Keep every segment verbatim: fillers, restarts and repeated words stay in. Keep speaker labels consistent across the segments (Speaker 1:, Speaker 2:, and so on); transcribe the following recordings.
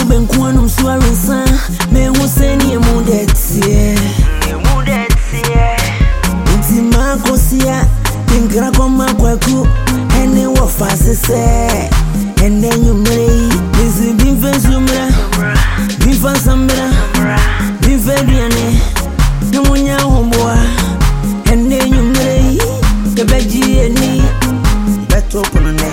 Speaker 1: ben kuanum suarinsa me hu seni emu detie emu detie nti makosia tinkra koma kwaku ene wo fasese ene nyumrei bizi binfensumra binfansamra binfediane numunya homboa ene nyumrei kebeji eni beto ponone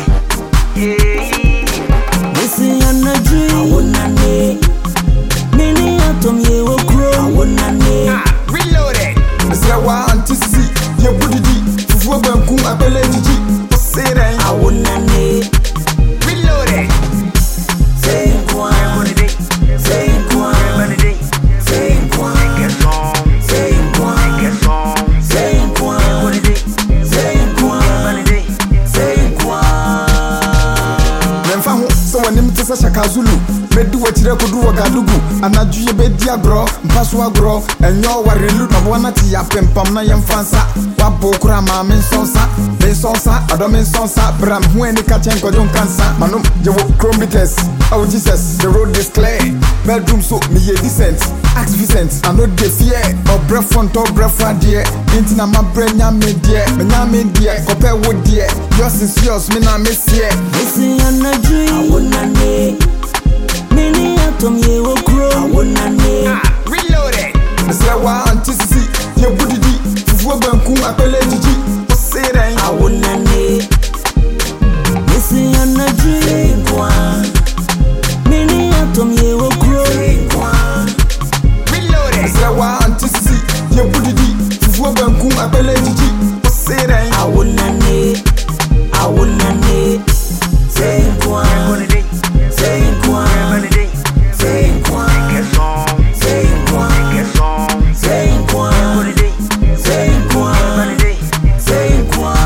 Speaker 1: Missy Anadri, I wanna ne. Mini atom ye wo grow, I wanna ne.
Speaker 2: Reloaded. Mister Wa antisi, ye budidi. Fufu banku abele jiji. Posere,
Speaker 1: I wanna ne.
Speaker 2: Reloaded.
Speaker 1: Say quoi, say quoi, say quoi, say quoi, say quoi, say quoi, say quoi.
Speaker 2: Memfa ho so wanim tsa shaka zulu. Medi wachire kodu wagadugu. Anaju ye bedi agro, mpaso agro. Enyo warelu no wana ti ya pempam na yemfansa. Wabo kura ma men sonsa, men sonsa, ado men sonsa. Bram hu eni ka chen ko jon kansa. Manum je wo chromites. Oh Jesus, the road is clear. Bedroom so me ye decent. Ask Vincent, I no dey fear. Or breath front or breath right there. Intina my brain ya me dear, me ya me dear. Compare with dear. Yours is yours, me na miss here.
Speaker 1: Missy Anadri, I wanna ne. Mini atom ye wo grow, I wanna ne.
Speaker 2: Reloaded. Mister Wa antisi, ye budidi. Fufu banku apele jiji. Posere,
Speaker 1: I wanna ne. Missy Anadri, say quoi. Mini atom ye wo grow, say quoi.
Speaker 2: Mister Wa antisi, ye budidi. Fufu banku apele jiji. Posere,
Speaker 1: I wanna ne. I wanna ne. Say quoi. Say quoi. Say quoi. Say quoi. Say quoi. Say quoi. Say quoi.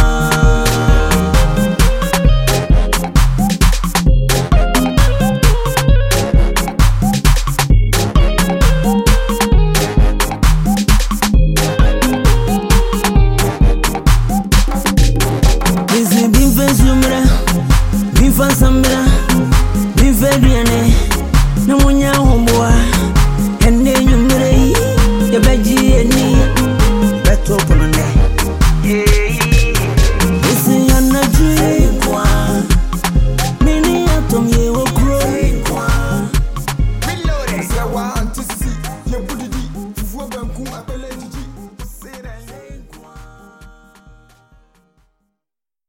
Speaker 1: Bizi binfensumra, binfansamra, binfediane, numunya homboa, ene nyumrei, kebeji eni, beto ponone. Missy Anadri, say quoi. Mini atom ye wo grow, say quoi.
Speaker 2: Mister Wa antisi, ye budidi. Fufu banku apele